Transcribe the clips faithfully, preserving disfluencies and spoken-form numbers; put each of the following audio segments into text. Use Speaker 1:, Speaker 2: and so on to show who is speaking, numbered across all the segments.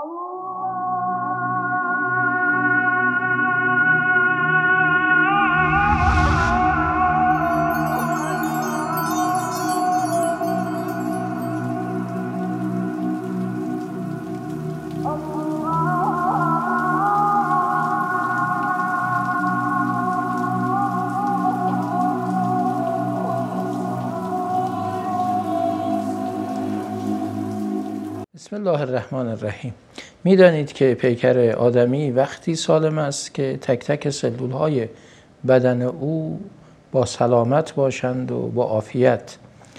Speaker 1: بسم الله الرحمن الرحیم. میدانید که پیکر آدمی وقتی سالم است که تک تک سلولهای بدن او با سلامت باشند و با عافیت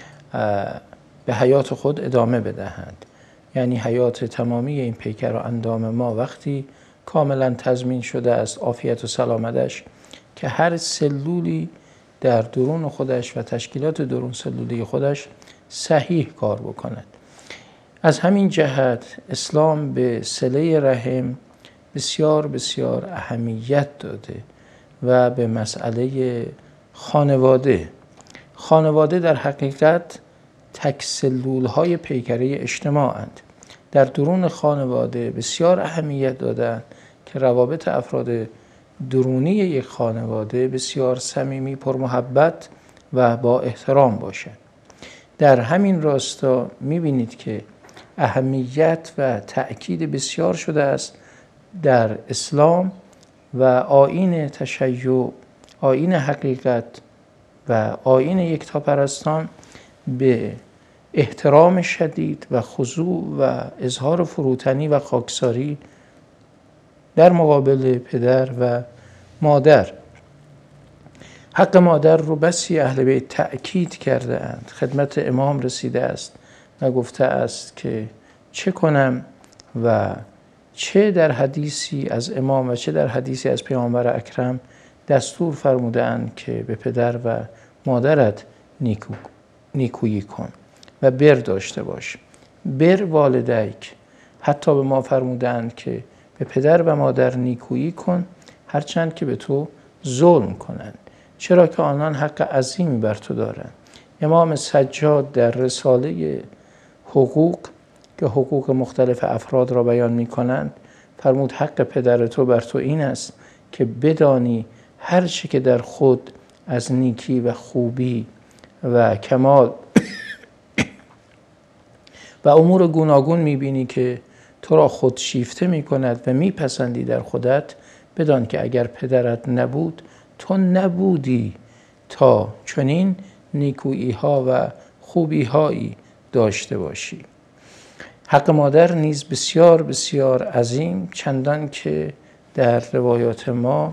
Speaker 1: به حیات خود ادامه بدهند. یعنی حیات تمامی این پیکر و اندام ما وقتی کاملا تضمین شده است، عافیت و سلامتش، که هر سلولی در درون خودش و تشکیلات درون سلولی خودش صحیح کار بکند. از همین جهت اسلام به صله رحم بسیار بسیار اهمیت داده و به مسئله خانواده. خانواده در حقیقت تک سلول‌های پیکره اجتماعند. در درون خانواده بسیار اهمیت دادند که روابط افراد درونی یک خانواده بسیار صمیمی، پرمحبت و با احترام باشد. در همین راستا می‌بینید که اهمیت و تأکید بسیار شده است در اسلام و آیین تشیع، آیین حقیقت و آیین یکتاپرستان به احترام شدید و خضوع و اظهار فروتنی و خاکساری در مقابل پدر و مادر. حق مادر رو بسی اهل بیت تأکید کرده اند. خدمت امام رسیده است و گفته است که چه کنم و چه در حدیثی از امام و چه در حدیثی از پیامبر اکرم دستور فرمودند که به پدر و مادرت نیکو نیکویی کن و بر داشته باش. بر والدیک، حتی به ما فرمودند که به پدر و مادر نیکویی کن هرچند که به تو ظلم کنند، چرا که آنان حق عظیمی بر تو دارند. امام سجاد در رساله حقوق که حقوق مختلف افراد را بیان می کنند فرمود حق پدر تو بر تو این است که بدانی هر چی که در خود از نیکی و خوبی و کمال و امور گوناگون می بینی که تو را خود شیفته می کند و می پسندی در خودت، بدان که اگر پدرت نبود تو نبودی تا چنین نیکویی ها و خوبی هایی داشته باشی. حق مادر نیز بسیار بسیار عظیم، چندان که در روایات ما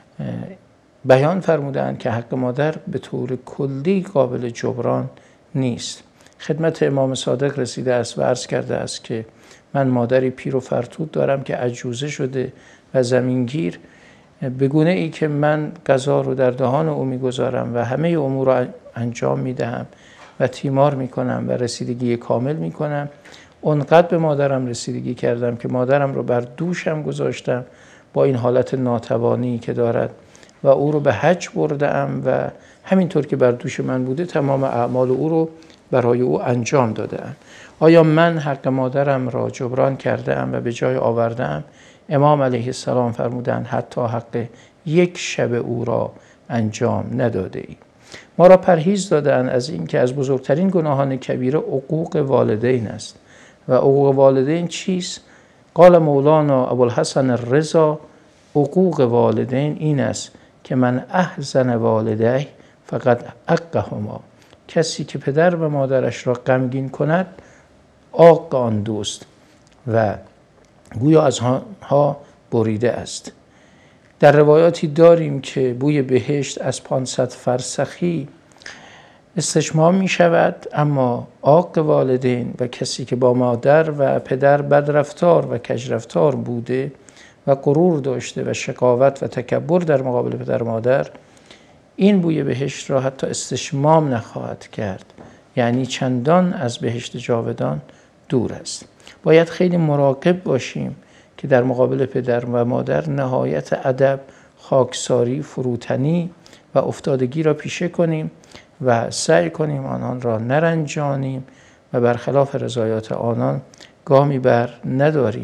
Speaker 1: بیان فرمودند که حق مادر به طور کلی قابل جبران نیست. خدمت امام صادق رسیده است و عرض کرده است که من مادری پیر و فرتود دارم که عجوزه شده و زمینگیر، به گونه ای که من غذا رو در دهان او میگذارم و همه امور رو انجام میدهم و تیمار میکنم و رسیدگی کامل میکنم. اونقدر به مادرم رسیدگی کردم که مادرم رو بر دوشم گذاشتم با این حالت ناتوانی که دارد و او رو به حج بردم و همینطور که بر دوش من بوده تمام اعمال او رو برای او انجام دادم. آیا من حق مادرم را جبران کردم و به جای آوردم؟ امام علیه السلام فرمودند حتی حق یک شب او را انجام نداده ای. ما را پرهیز دادن از این که از بزرگترین گناهان کبیره عقوق والدین است. و عقوق والدین چیست؟ قال مولانا ابوالحسن الرضا عقوق والدین این است که من احزن والدیه فقط عقهما، کسی که پدر و مادرش را غمگین کند عاق آن دوست و گویا از آنها بریده است. در روایاتی داریم که بوی بهشت از پانصد فرسخی استشمام می شود، اما عاق والدین و کسی که با مادر و پدر بدرفتار و کجرفتار بوده و غرور داشته و شقاوت و تکبر در مقابل پدر و مادر، این بوی بهشت را حتی استشمام نخواهد کرد. یعنی چندان از بهشت جاودان دور است. باید خیلی مراقب باشیم که در مقابل پدر و مادر نهایت ادب، خاکساری، فروتنی و افتادگی را پیشه کنیم و سعی کنیم آنان را نرنجانیم و برخلاف رضایات آنان گامی بر نداریم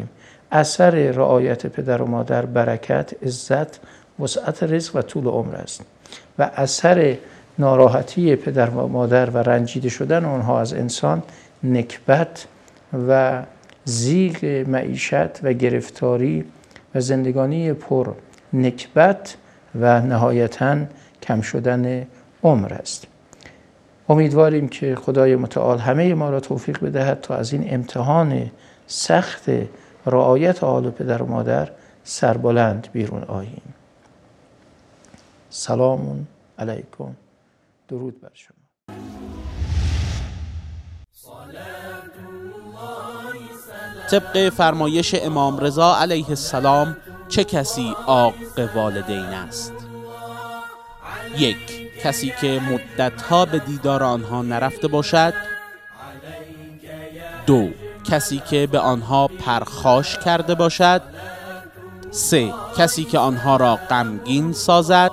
Speaker 1: اثر رعایت پدر و مادر برکت، عزت، وسعت رزق و طول عمر است و اثر ناراحتی پدر و مادر و رنجیده شدن آنها از انسان نکبت و ضیق معیشت و گرفتاری و زندگانی پر نکبت و نهایتاً کم شدن عمر است. امیدواریم که خدای متعال همه ما را توفیق بدهد تا از این امتحان سخت رعایت حال پدر و مادر سربلند بیرون آییم. سلام علیکم. درود بر شما.
Speaker 2: طبق فرمایش امام رضا علیه السلام چه کسی عاق والدین است؟ یک، کسی که مدتها به دیدار آنها نرفته باشد. دو، کسی که به آنها پرخاش کرده باشد. سه، کسی که آنها را غمگین سازد.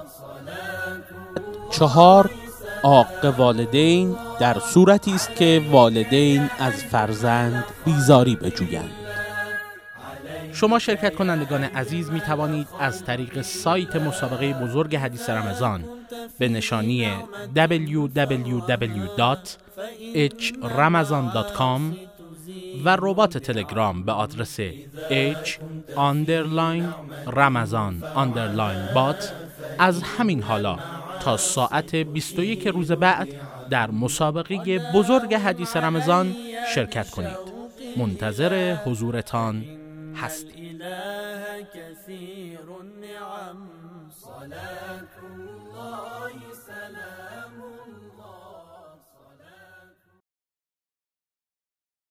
Speaker 2: چهار، عاق والدین در صورتی است که والدین از فرزند بیزاری بجویند. شما شرکت کنندگان عزیز می توانید از طریق سایت مسابقه بزرگ حدیث رمضان به نشانی دبلیو دبلیو دبلیو دات اچ رمضان دات کام و ربات تلگرام به آدرس h underline رمضان underline بات از همین حالا تا ساعت بیست و یک روز بعد در مسابقه بزرگ حدیث رمضان شرکت کنید. منتظر حضورتان هستیم.